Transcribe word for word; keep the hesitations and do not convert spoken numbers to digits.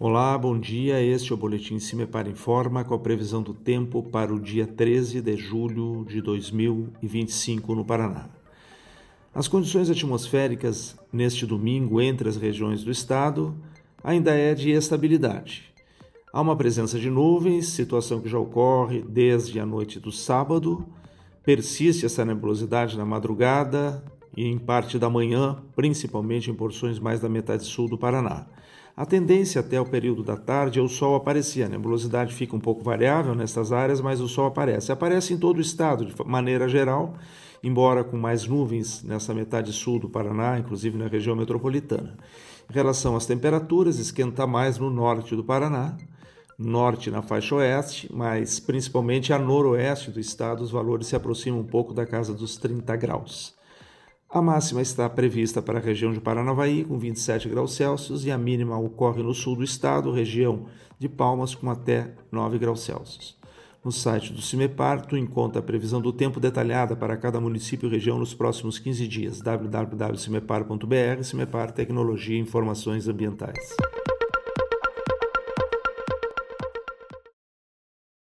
Olá, bom dia. Este é o Boletim Cimepar Informa com a previsão do tempo para o dia treze de julho de dois mil e vinte e cinco no Paraná. As condições atmosféricas neste domingo entre as regiões do estado ainda é de estabilidade. Há uma presença de nuvens, situação que já ocorre desde a noite do sábado. Persiste essa nebulosidade na madrugada e em parte da manhã, principalmente em porções mais da metade sul do Paraná. A tendência até o período da tarde é o sol aparecer. A nebulosidade fica um pouco variável nessas áreas, mas o sol aparece. Aparece em todo o estado, de maneira geral, embora com mais nuvens nessa metade sul do Paraná, inclusive na região metropolitana. Em relação às temperaturas, esquenta mais no norte do Paraná, norte na faixa oeste, mas principalmente a noroeste do estado, os valores se aproximam um pouco da casa dos trinta graus. A máxima está prevista para a região de Paranavaí, com vinte e sete graus Celsius, e a mínima ocorre no sul do estado, região de Palmas, com até nove graus Celsius. No site do Cimepar, tu encontra a previsão do tempo detalhada para cada município e região nos próximos quinze dias. w w w ponto cimepar ponto b r, Cimepar Tecnologia e Informações Ambientais.